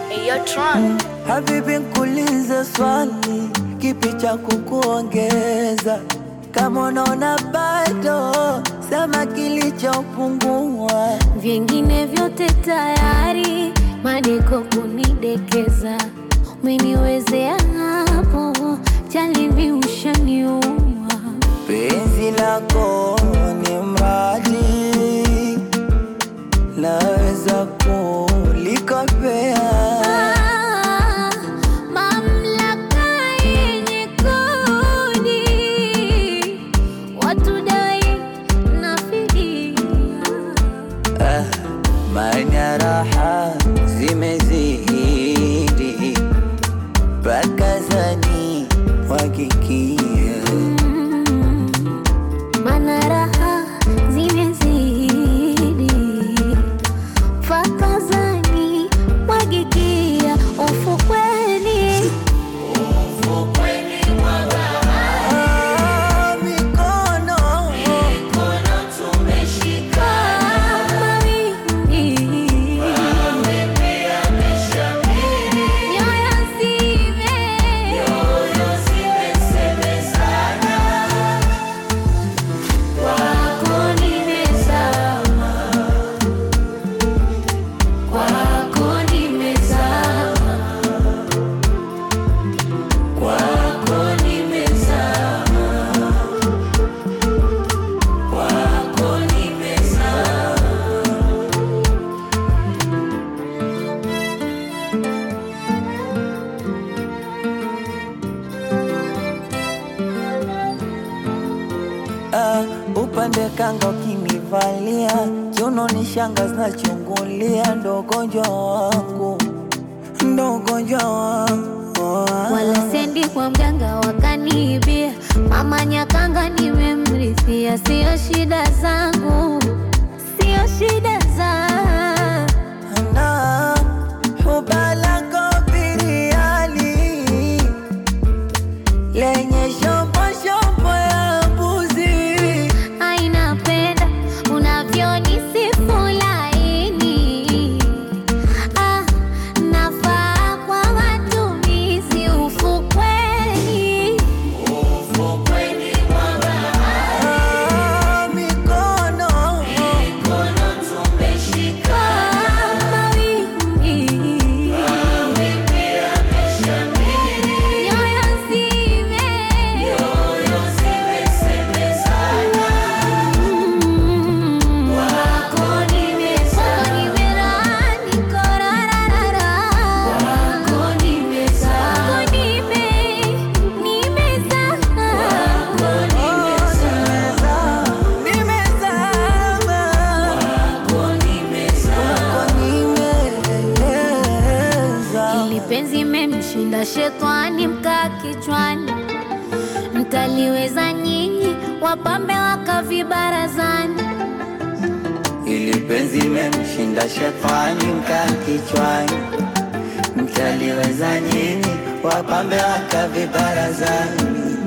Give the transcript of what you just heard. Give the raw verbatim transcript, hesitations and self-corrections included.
Yotron. Habibi nkuulize swali, kipi cha kukuongeza? Kama unaona bado, sema kilichopungua. Vingine vyote tayari, madeko kunidekeza. Umeniwezea hapo, jalibi ushaniua. Penzi lako ni mradi, naweza kulikopea. Ah, mamlaka yenye kodi, watu dai na fidia. Ah, maana raha zimezidi, bakazani wakikia. Mana raha zimezidi, fakazani mwagikia. Ufukweni, ufukweni mwa bahari, Mikono mikono tumeshika. Mawimbi, mawimbi yameshamiri. Nyoyo zime, nyoyo zimesemezana. Kwako nimezama, kwako nimezama, kwako nimezama, kwako nimezama. Ah, upande kanga ukinivalia, kiuno ni shanga zinachungulia. Ndo ugonjwa wangu, ndo ugonjwa wangu. Wala sendi kwa mganga wakaniibia. Mama Nyakanga nimemrithia. Sio shida zangu, sio shida zangu. Na ubalako biriani lenye shombo shombo ya mbuzi. Ainapenda unavyonisifu laini. Ah, nafaa kwa matumizi. Ufukweni, ufukweni mwa bahari, Ah, mikono mikono tumeshika. Mawimbi, mawimbi yameshamiri. Nyoyo zime, nyoyo zimesemezana. Kwako nimezama, niko rararara. Kwako nimezama, nime, nimezama. Kwako nimezama, nimezama, kwako nimezama. nimeza. Ili penzi memshinda shetani mkaa kichwani. Mtaliweza nyinyi, wapambe wakavibarazani. Ili penzi memshinda shetani mkaa kichwani. Mtaliweza nyinyi, wapambe wakavibarazani.